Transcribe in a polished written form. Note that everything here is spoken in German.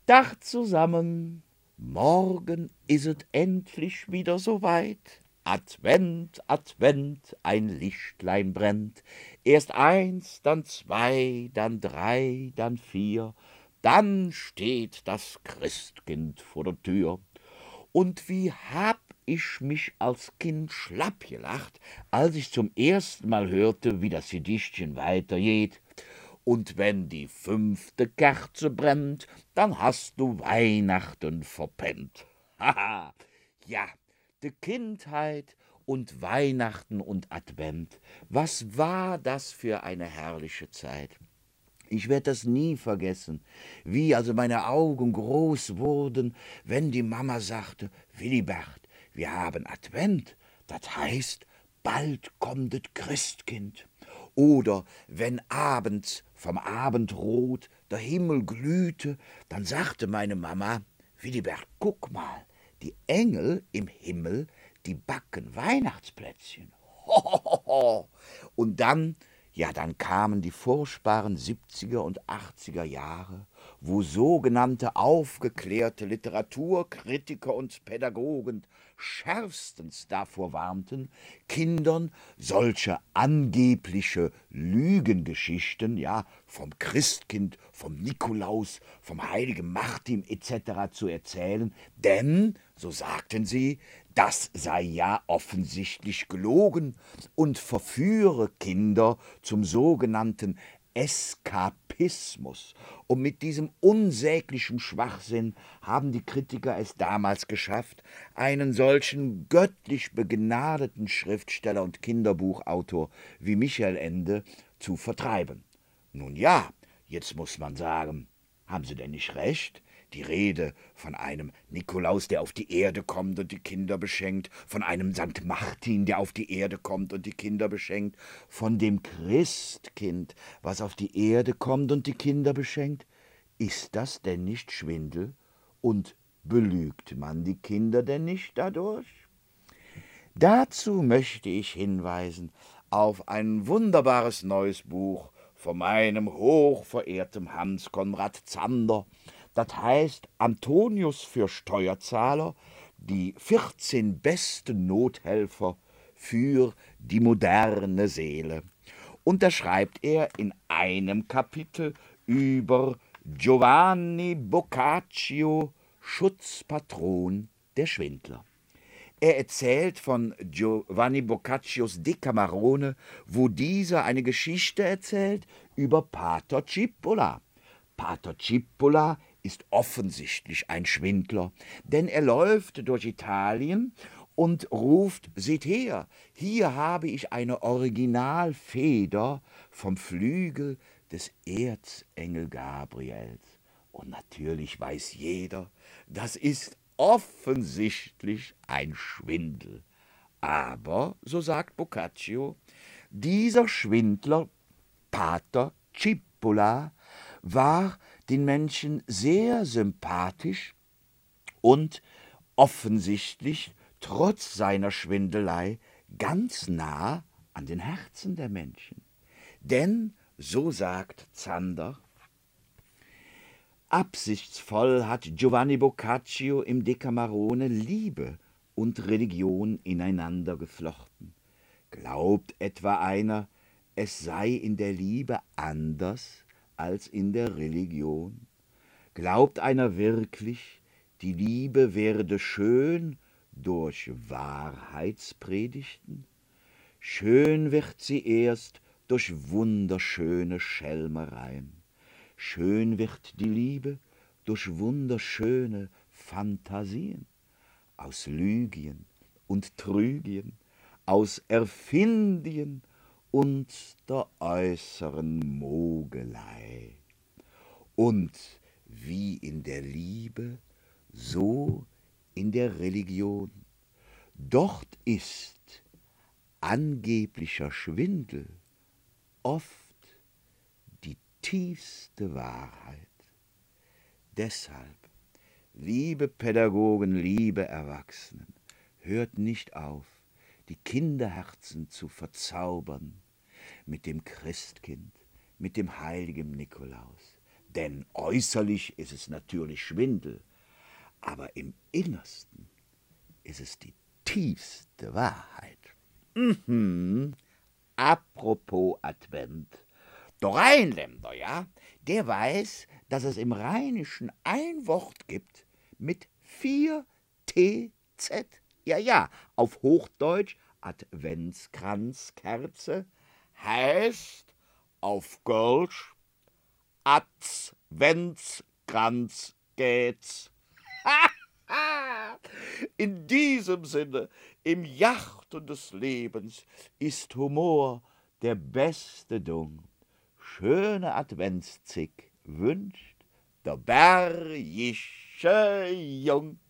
Dach zusammen, morgen is et endlich wieder so weit. Advent, Advent, ein Lichtlein brennt. Erst eins, dann zwei, dann drei, dann vier. Dann steht das Christkind vor der Tür. Und wie hab ich mich als Kind schlapp gelacht, als ich zum ersten Mal hörte, wie das Gedichtchen weitergeht. Und wenn die 5. Kerze brennt, dann hast du Weihnachten verpennt. Haha, ja, de Kindheit und Weihnachten und Advent. Was war das für eine herrliche Zeit? Ich werde das nie vergessen, wie also meine Augen groß wurden, wenn die Mama sagte, Willibert, wir haben Advent, das heißt, bald kommt das Christkind. Oder wenn abends vom Abendrot der Himmel glühte, dann sagte meine Mama, Willibert, guck mal, die Engel im Himmel, die backen Weihnachtsplätzchen. Hohoho. Und dann, ja, dann kamen die furchtbaren 70er und 80er Jahre, wo sogenannte aufgeklärte Literaturkritiker und Pädagogen schärfstens davor warnten, Kindern solche angebliche Lügengeschichten, ja, vom Christkind, vom Nikolaus, vom heiligen Martin etc. zu erzählen, denn, so sagten sie, das sei ja offensichtlich gelogen und verführe Kinder zum sogenannten Eskapismus. Und mit diesem unsäglichen Schwachsinn haben die Kritiker es damals geschafft, einen solchen göttlich begnadeten Schriftsteller und Kinderbuchautor wie Michael Ende zu vertreiben. Nun ja, jetzt muss man sagen, haben sie denn nicht recht? Die Rede von einem Nikolaus, der auf die Erde kommt und die Kinder beschenkt, von einem Sankt Martin, der auf die Erde kommt und die Kinder beschenkt, von dem Christkind, was auf die Erde kommt und die Kinder beschenkt. Ist das denn nicht Schwindel? Und belügt man die Kinder denn nicht dadurch? Dazu möchte ich hinweisen auf ein wunderbares neues Buch von meinem hochverehrten Hans Konrad Zander. Das heißt Antonius für Steuerzahler, die 14 besten Nothelfer für die moderne Seele. Und da schreibt er in einem Kapitel über Giovanni Boccaccio, Schutzpatron der Schwindler. Er erzählt von Giovanni Boccaccios Decamerone, wo dieser eine Geschichte erzählt über Pater Cipolla. Pater Cipolla ist offensichtlich ein Schwindler, denn er läuft durch Italien und ruft, seht her, hier habe ich eine Originalfeder vom Flügel des Erzengel Gabriels. Und natürlich weiß jeder, das ist offensichtlich ein Schwindel. Aber, so sagt Boccaccio, dieser Schwindler, Pater Cipolla, war den Menschen sehr sympathisch und offensichtlich, trotz seiner Schwindelei, ganz nah an den Herzen der Menschen. Denn, so sagt Zander, absichtsvoll hat Giovanni Boccaccio im Decamerone Liebe und Religion ineinander geflochten. Glaubt etwa einer, es sei in der Liebe anders als in der Religion? Glaubt einer wirklich, die Liebe werde schön durch Wahrheitspredigten? Schön wird sie erst durch wunderschöne Schelmereien. Schön wird die Liebe durch wunderschöne Phantasien, aus Lügien und Trügien, aus Erfindien und der äußeren Mogelei. Und wie in der Liebe, so in der Religion. Dort ist angeblicher Schwindel oft die tiefste Wahrheit. Deshalb, liebe Pädagogen, liebe Erwachsenen, hört nicht auf, die Kinderherzen zu verzaubern mit dem Christkind, mit dem heiligen Nikolaus. Denn äußerlich ist es natürlich Schwindel, aber im Innersten ist es die tiefste Wahrheit. Apropos Advent. Der Rheinländer, ja, der weiß, dass es im Rheinischen ein Wort gibt mit 4 TZ. Ja, ja, auf Hochdeutsch Adventskranzkerze heißt auf Kölsch Adventskranz geht's. In diesem Sinne, im Jachten des Lebens, ist Humor der beste Dung. Schöne Adventszig wünscht der bergische Jung.